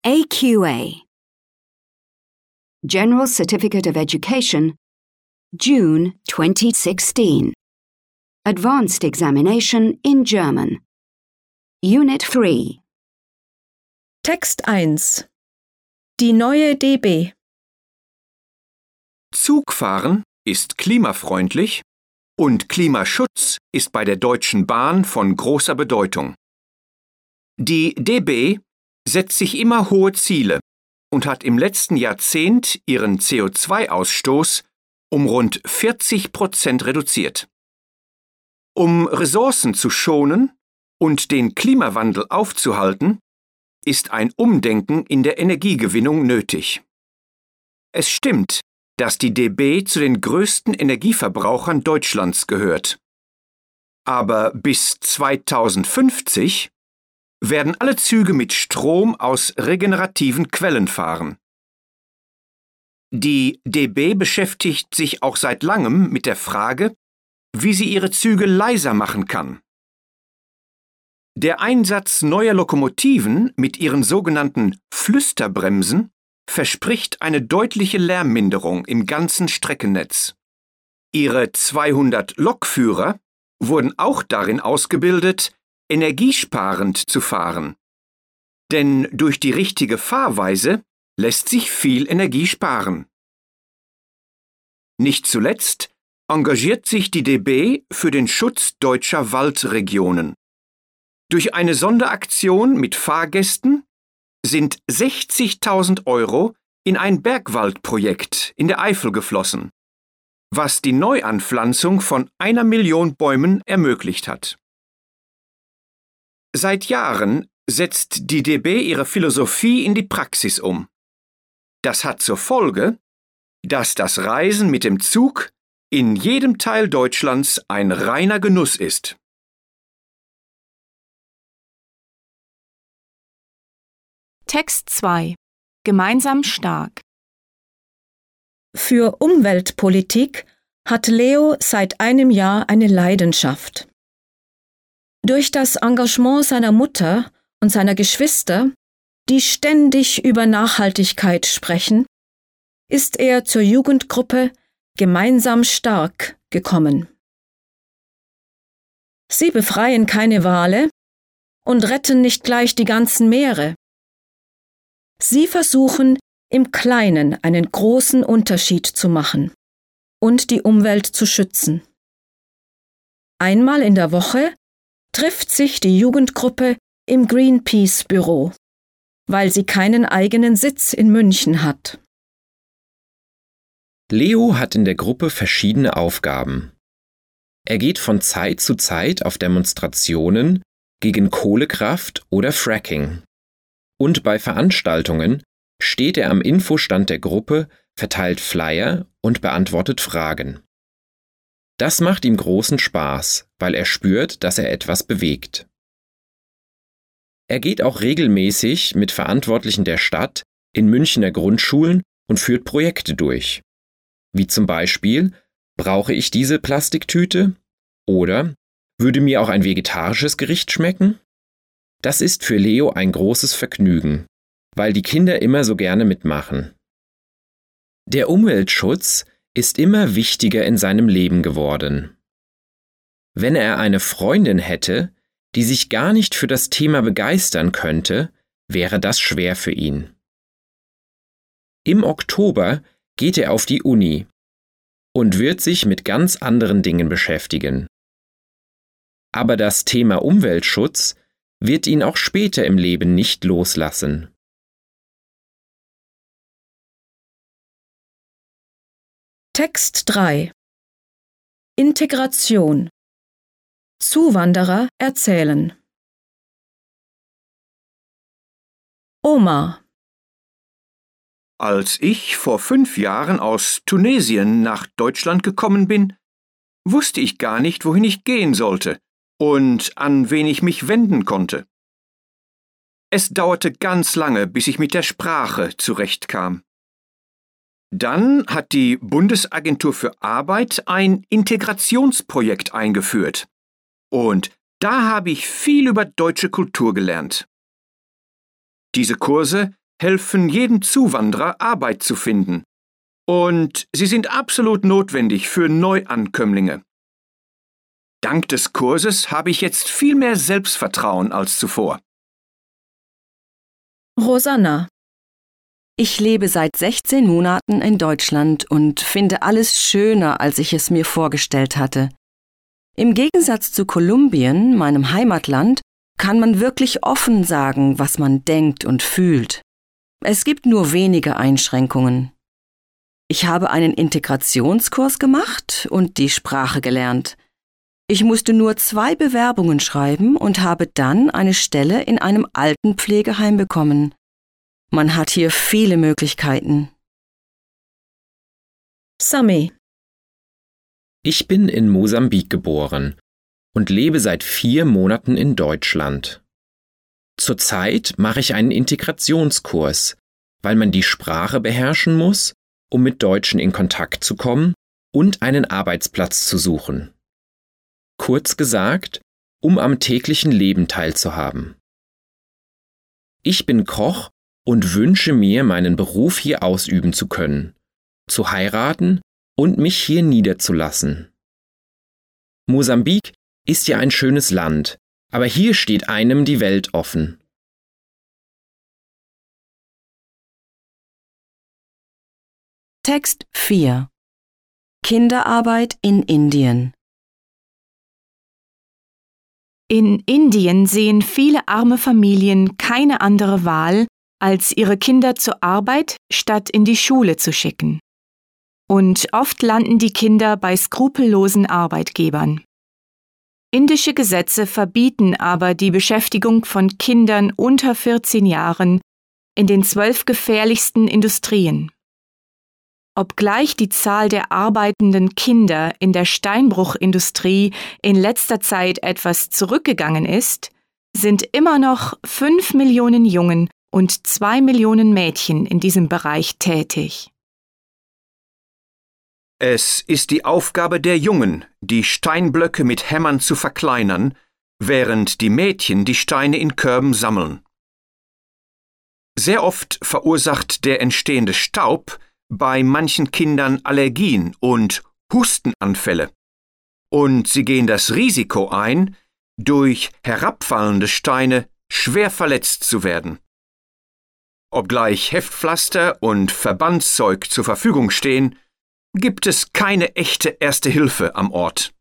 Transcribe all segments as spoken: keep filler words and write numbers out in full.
A Q A General Certificate of Education, June twenty sixteen. Advanced Examination in German. Unit three. Text eins. Die neue D B. Zugfahren ist klimafreundlich und Klimaschutz ist bei der Deutschen Bahn von großer Bedeutung. Die D B setzt sich immer hohe Ziele und hat im letzten Jahrzehnt ihren C O zwei Ausstoß um rund vierzig Prozent reduziert. Um Ressourcen zu schonen und den Klimawandel aufzuhalten, ist ein Umdenken in der Energiegewinnung nötig. Es stimmt, dass die D B zu den größten Energieverbrauchern Deutschlands gehört. Aber bis zweitausendfünfzig werden alle Züge mit Strom aus regenerativen Quellen fahren. Die D B beschäftigt sich auch seit langem mit der Frage, wie sie ihre Züge leiser machen kann. Der Einsatz neuer Lokomotiven mit ihren sogenannten Flüsterbremsen verspricht eine deutliche Lärmminderung im ganzen Streckennetz. Ihre zweihundert Lokführer wurden auch darin ausgebildet, energiesparend zu fahren. Denn durch die richtige Fahrweise lässt sich viel Energie sparen. Nicht zuletzt engagiert sich die D B für den Schutz deutscher Waldregionen. Durch eine Sonderaktion mit Fahrgästen sind sechzigtausend Euro in ein Bergwaldprojekt in der Eifel geflossen, was die Neuanpflanzung von einer Million Bäumen ermöglicht hat. Seit Jahren setzt die D B ihre Philosophie in die Praxis um. Das hat zur Folge, dass das Reisen mit dem Zug in jedem Teil Deutschlands ein reiner Genuss ist. Text zwei. Gemeinsam stark. Für Umweltpolitik hat Leo seit einem Jahr eine Leidenschaft. Durch das Engagement seiner Mutter und seiner Geschwister, die ständig über Nachhaltigkeit sprechen, ist er zur Jugendgruppe Gemeinsam stark gekommen. Sie befreien keine Wale und retten nicht gleich die ganzen Meere. Sie versuchen, im Kleinen einen großen Unterschied zu machen und die Umwelt zu schützen. Einmal in der Woche trifft sich die Jugendgruppe im Greenpeace-Büro, weil sie keinen eigenen Sitz in München hat. Leo hat in der Gruppe verschiedene Aufgaben. Er geht von Zeit zu Zeit auf Demonstrationen gegen Kohlekraft oder Fracking. Und bei Veranstaltungen steht er am Infostand der Gruppe, verteilt Flyer und beantwortet Fragen. Das macht ihm großen Spaß, weil er spürt, dass er etwas bewegt. Er geht auch regelmäßig mit Verantwortlichen der Stadt in Münchner Grundschulen und führt Projekte durch. Wie zum Beispiel, brauche ich diese Plastiktüte? Oder würde mir auch ein vegetarisches Gericht schmecken? Das ist für Leo ein großes Vergnügen, weil die Kinder immer so gerne mitmachen. Der Umweltschutz ist immer wichtiger in seinem Leben geworden. Wenn er eine Freundin hätte, die sich gar nicht für das Thema begeistern könnte, wäre das schwer für ihn. Im Oktober geht er auf die Uni und wird sich mit ganz anderen Dingen beschäftigen. Aber das Thema Umweltschutz wird ihn auch später im Leben nicht loslassen. Text drei. Integration. Zuwanderer erzählen. Oma. Als ich vor fünf Jahren aus Tunesien nach Deutschland gekommen bin, wusste ich gar nicht, wohin ich gehen sollte und an wen ich mich wenden konnte. Es dauerte ganz lange, bis ich mit der Sprache zurechtkam. Dann hat die Bundesagentur für Arbeit ein Integrationsprojekt eingeführt. Und da habe ich viel über deutsche Kultur gelernt. Diese Kurse helfen jedem Zuwanderer, Arbeit zu finden. Und sie sind absolut notwendig für Neuankömmlinge. Dank des Kurses habe ich jetzt viel mehr Selbstvertrauen als zuvor. Rosanna. Ich lebe seit sechzehn Monaten in Deutschland und finde alles schöner, als ich es mir vorgestellt hatte. Im Gegensatz zu Kolumbien, meinem Heimatland, kann man wirklich offen sagen, was man denkt und fühlt. Es gibt nur wenige Einschränkungen. Ich habe einen Integrationskurs gemacht und die Sprache gelernt. Ich musste nur zwei Bewerbungen schreiben und habe dann eine Stelle in einem Altenpflegeheim bekommen. Man hat hier viele Möglichkeiten. Sami. Ich bin in Mosambik geboren und lebe seit vier Monaten in Deutschland. Zurzeit mache ich einen Integrationskurs, weil man die Sprache beherrschen muss, um mit Deutschen in Kontakt zu kommen und einen Arbeitsplatz zu suchen. Kurz gesagt, um am täglichen Leben teilzuhaben. Ich bin Koch und wünsche mir, meinen Beruf hier ausüben zu können, zu heiraten und mich hier niederzulassen. Mosambik ist ja ein schönes Land, aber hier steht einem die Welt offen. Text vier. Kinderarbeit in Indien. In Indien sehen viele arme Familien keine andere Wahl, als ihre Kinder zur Arbeit statt in die Schule zu schicken. Und oft landen die Kinder bei skrupellosen Arbeitgebern. Indische Gesetze verbieten aber die Beschäftigung von Kindern unter vierzehn Jahren in den zwölf gefährlichsten Industrien. Obgleich die Zahl der arbeitenden Kinder in der Steinbruchindustrie in letzter Zeit etwas zurückgegangen ist, sind immer noch fünf Millionen Jungen und zwei Millionen Mädchen in diesem Bereich tätig. Es ist die Aufgabe der Jungen, die Steinblöcke mit Hämmern zu verkleinern, während die Mädchen die Steine in Körben sammeln. Sehr oft verursacht der entstehende Staub bei manchen Kindern Allergien und Hustenanfälle. Und sie gehen das Risiko ein, durch herabfallende Steine schwer verletzt zu werden. Obgleich Heftpflaster und Verbandszeug zur Verfügung stehen, gibt es keine echte Erste Hilfe am Ort.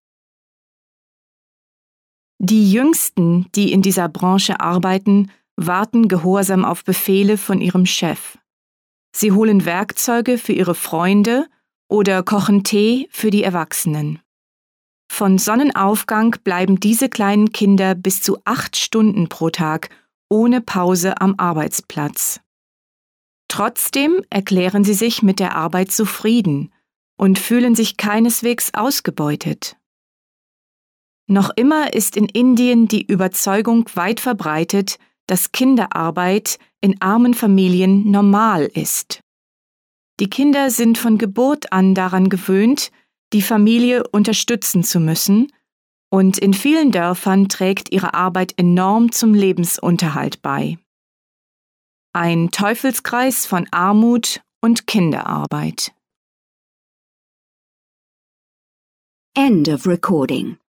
Die Jüngsten, die in dieser Branche arbeiten, warten gehorsam auf Befehle von ihrem Chef. Sie holen Werkzeuge für ihre Freunde oder kochen Tee für die Erwachsenen. Von Sonnenaufgang bleiben diese kleinen Kinder bis zu acht Stunden pro Tag ohne Pause am Arbeitsplatz. Trotzdem erklären sie sich mit der Arbeit zufrieden und fühlen sich keineswegs ausgebeutet. Noch immer ist in Indien die Überzeugung weit verbreitet, dass Kinderarbeit in armen Familien normal ist. Die Kinder sind von Geburt an daran gewöhnt, die Familie unterstützen zu müssen, und in vielen Dörfern trägt ihre Arbeit enorm zum Lebensunterhalt bei. Ein Teufelskreis von Armut und Kinderarbeit. End of recording.